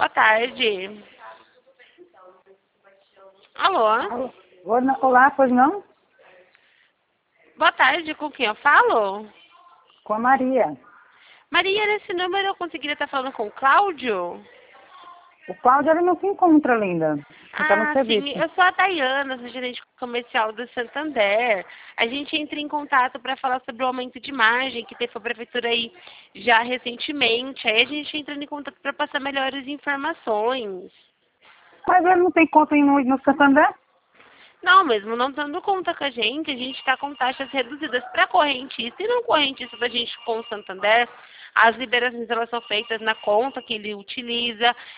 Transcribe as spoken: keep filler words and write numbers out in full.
Boa tarde. Alô? Alô? Olá, pois não? Boa tarde, com quem eu falo? Com a Maria. Maria, nesse número eu conseguiria estar falando com o Cláudio? O Cláudio ele não se encontra ainda. Ele está no Ah, serviço. sim, eu sou a Dayana, sou gerente comercial do Santander. A gente entra em contato para falar sobre o aumento de margem que teve a prefeitura aí já recentemente. Aí a gente entra em contato para passar melhores informações. Mas ele não tem conta no, no Santander? Não, mesmo não dando conta com a gente, a gente está com taxas reduzidas para correntista e não correntista da gente com o Santander. As liberações elas são feitas na conta que ele utiliza.